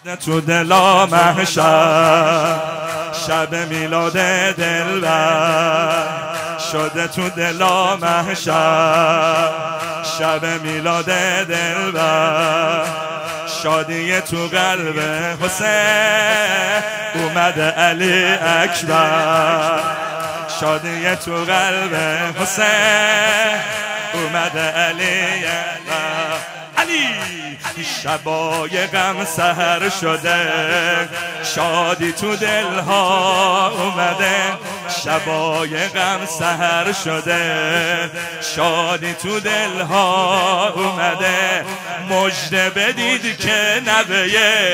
تو دلا محشر شب میلاد دلبر شده تو دلا محشر شب میلاد دلبر شادی تو قلب حسین اومده علی اکبر شادی تو قلب حسین اومده علی اکبر علی شبای غم سحر شده شادی تو دلها اومده شبای غم سحر شده شادی تو دلها اومده مژده بدید که نوه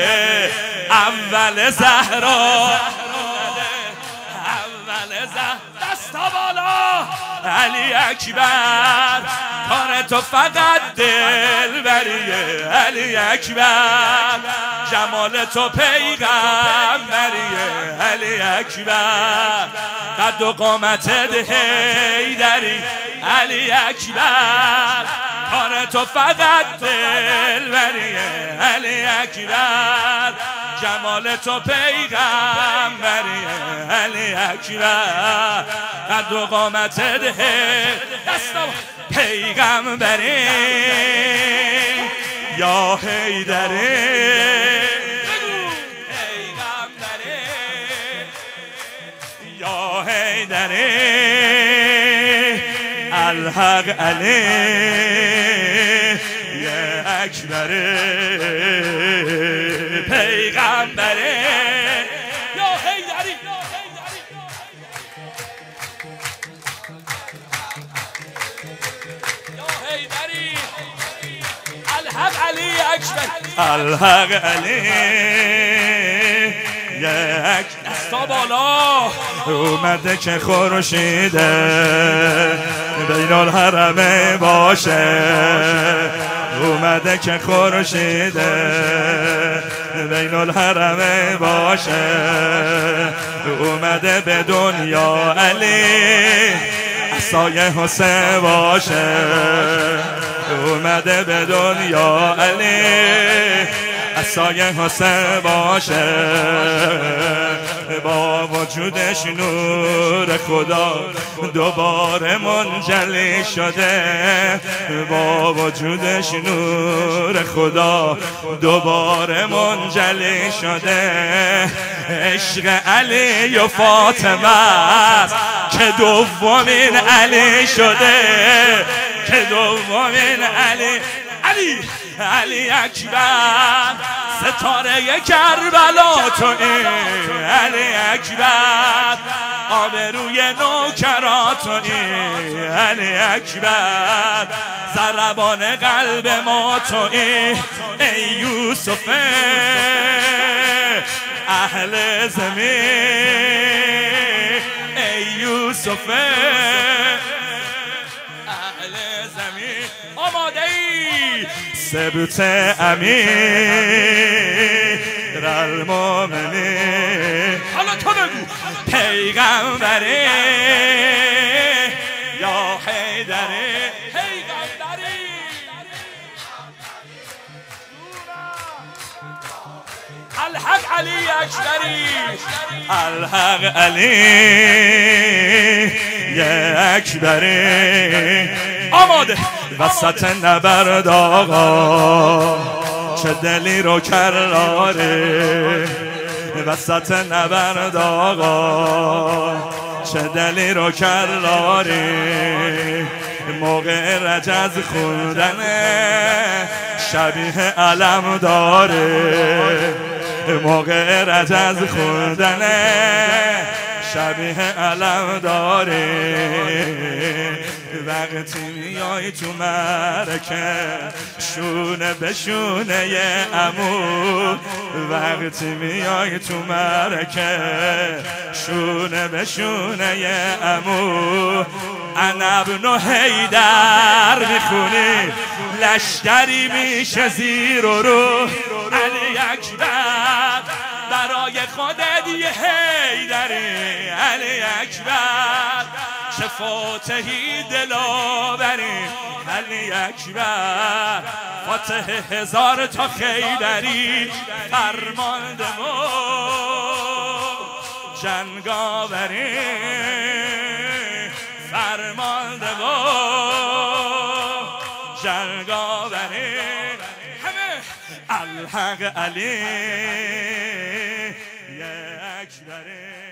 اول زهرا اول زهرا دستا بالا علی اکبر کار تو فقط دلبریه علی اکبر جمال تو پیغمبریه علی اکبر قد و قامتت حیدری علی اکبر کار تو فقط دلبریه علی اکبر جمال تو پیغمبریه علی اکبر قد و قامتت دستا پیغمبری یا حیدری پیغمبری یا حیدری الحق علی یا اکبری پیغمبری یا حیدری الحق علی اکبر الحق علی یک دستا بالا اومده که خورشیده بین الحرمین باشه اومده که خورشیده بین الحرمین باشه اومده به دنیا علی عصای حسین باشه اومده به دنیا علی عصای حسین باشه با وجودش نور خدا دوباره منجلی شده با وجودش نور خدا دوباره منجلی شده عشق علی و فاطمه که دومین علی شده که دومین علی علی اکبر ستاره کربلا تویی علی اکبر آبروی نوکرات تویی علی اکبر ضربان قلب ما تویی ای یوسف اهل زمین ای یوسف اهل زمین آماده ای سبت امیر المومنین حالا تو بگو پیغمبری یا حیدری پیغمبری الحق علی اکبری الحق علی اکبری آماده وسط نبرد آقا چه دلی رو کراره وسط نبرد آقا چه دلی رو کراره موقع رجز خوندن شبیه علم داره موقع رجز خوندن شبیه علم داره وقتی میای تو مرکه شونه به شونه عمو وقتی میای تو مرکه شونه به شونه عمو انا ابن حیدر میخونی لشکری میشه زیر و رو علی اکبر برای خودت یه حیدری علی اکبر چه فاتحی دلاوری علی اکبر فاتح هزار تا خیبری فرمانده و جنگاوری فرمانده و جنگاوری همه الحق علی اکبر